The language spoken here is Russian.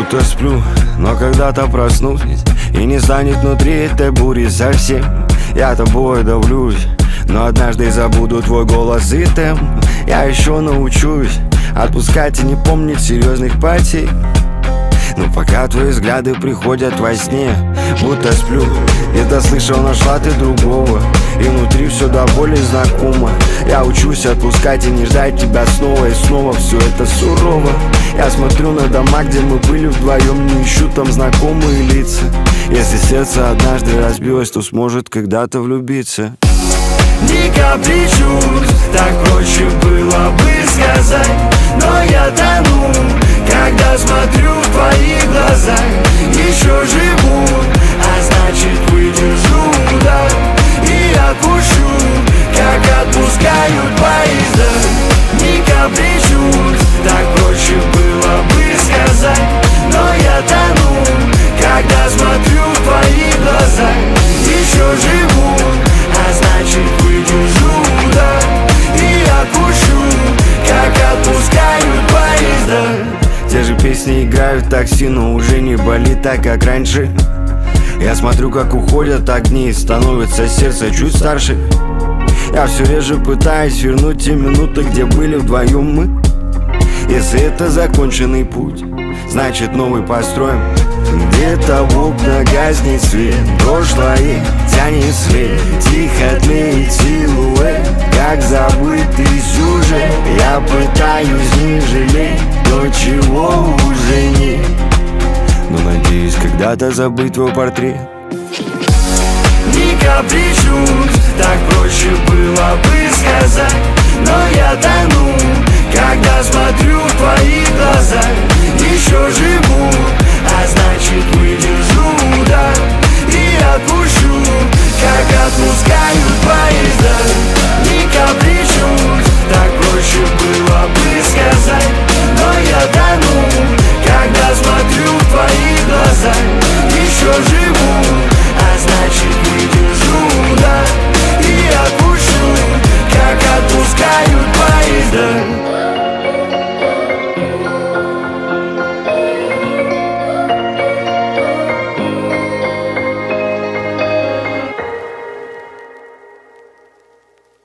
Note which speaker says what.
Speaker 1: Будто сплю, но когда-то проснусь, и не станет внутри этой бури совсем. Я тобой давлюсь, но однажды забуду твой голос и темп. Я еще научусь отпускать и не помнить серьезных потерь. Но пока твои взгляды приходят во сне, будто сплю, где-то слышал, нашла ты другого, и внутри все до боли знакомо. Я учусь отпускать и не ждать тебя снова и снова. Все это сурово. Я смотрю на дома, где мы были вдвоем, не ищу там знакомые лица. Если сердце однажды разбилось, то сможет когда-то влюбиться.
Speaker 2: Ни капли чувств, так проще было бы сказать, но я тону, когда смотрю в твои глаза. Еще живу, а значит выдержу удар и отпущу, как отпускают поезда. Ни капли чувств, так проще было бы сказать, но я тону, когда смотрю в твои глаза. Еще живу, а значит выдержу удар и отпущу, как отпускают поезда.
Speaker 1: Те же песни играют в такси, но уже не болит так, как раньше. Я смотрю, как уходят огни, становится сердце чуть старше. Я все реже пытаюсь вернуть те минуты, где были вдвоем мы. Если это законченный путь, значит новый построим. Где-то в окна гаснет свет, прошлое тянет след, тихо тлеет силуэт, как забытый сюжет. Я пытаюсь не жалеть то, чего уже нет, но надеюсь когда-то забыть твой портрет.
Speaker 2: Ни капли чувств, так проще было бы сказать, но я тону, когда смотрю в твои глаза. Еще живу,